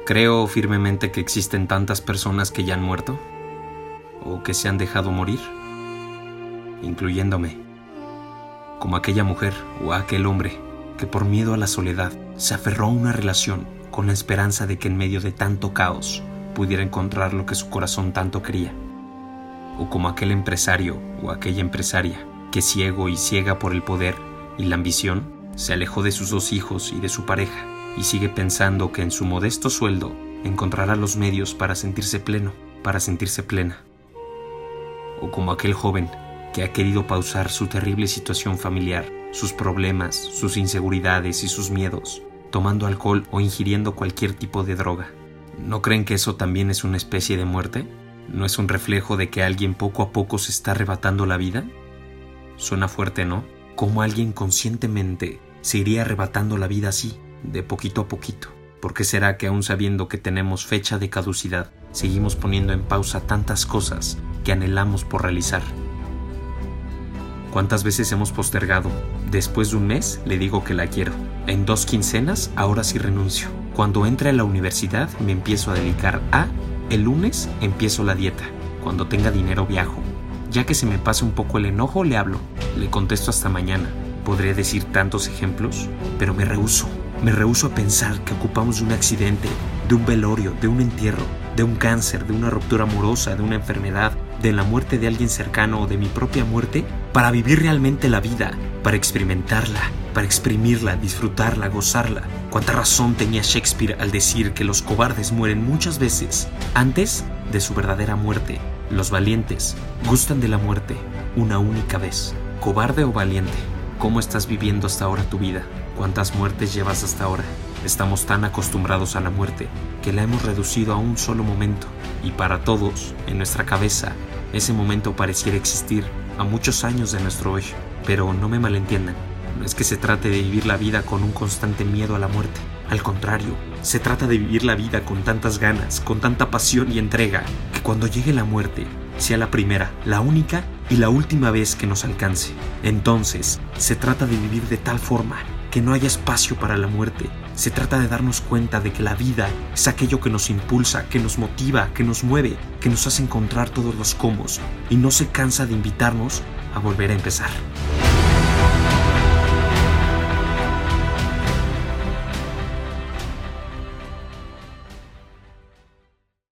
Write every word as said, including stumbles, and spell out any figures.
Creo firmemente que existen tantas personas que ya han muerto o que se han dejado morir, incluyéndome, como aquella mujer o aquel hombre que por miedo a la soledad se aferró a una relación con la esperanza de que en medio de tanto caos pudiera encontrar lo que su corazón tanto quería, o como aquel empresario o aquella empresaria que ciego y ciega por el poder y la ambición se alejó de sus dos hijos y de su pareja y sigue pensando que en su modesto sueldo encontrará los medios para sentirse pleno, para sentirse plena. O como aquel joven que ha querido pausar su terrible situación familiar, sus problemas, sus inseguridades y sus miedos, tomando alcohol o ingiriendo cualquier tipo de droga. ¿No creen que eso también es una especie de muerte? ¿No es un reflejo de que alguien poco a poco se está arrebatando la vida? Suena fuerte, ¿no? ¿Cómo alguien conscientemente se iría arrebatando la vida así, de poquito a poquito? ¿Por qué será que aún sabiendo que tenemos fecha de caducidad, seguimos poniendo en pausa tantas cosas que anhelamos por realizar? ¿Cuántas veces hemos postergado? Después de un mes le digo que la quiero. En dos quincenas ahora sí renuncio. Cuando entre a la universidad me empiezo a dedicar a... El lunes empiezo la dieta. Cuando tenga dinero viajo. Ya que se me pase un poco el enojo le hablo. Le contesto hasta mañana. Podría decir tantos ejemplos, pero me rehúso. Me rehúso a pensar que ocupamos de un accidente, de un velorio, de un entierro, de un cáncer, de una ruptura amorosa, de una enfermedad, de la muerte de alguien cercano o de mi propia muerte, para vivir realmente la vida, para experimentarla, para exprimirla, disfrutarla, gozarla. ¿Cuánta razón tenía Shakespeare al decir que los cobardes mueren muchas veces antes de su verdadera muerte? Los valientes gustan de la muerte una única vez. ¿Cobarde o valiente? ¿Cómo estás viviendo hasta ahora tu vida? ¿Cuántas muertes llevas hasta ahora? Estamos tan acostumbrados a la muerte que la hemos reducido a un solo momento, y para todos, en nuestra cabeza, ese momento pareciera existir a muchos años de nuestro hoy. Pero no me malentiendan, no es que se trate de vivir la vida con un constante miedo a la muerte. Al contrario, se trata de vivir la vida con tantas ganas, con tanta pasión y entrega, que cuando llegue la muerte, sea la primera, la única y la última vez que nos alcance. Entonces, se trata de vivir de tal forma que no haya espacio para la muerte. Se trata de darnos cuenta de que la vida es aquello que nos impulsa, que nos motiva, que nos mueve, que nos hace encontrar todos los cómo y no se cansa de invitarnos a volver a empezar.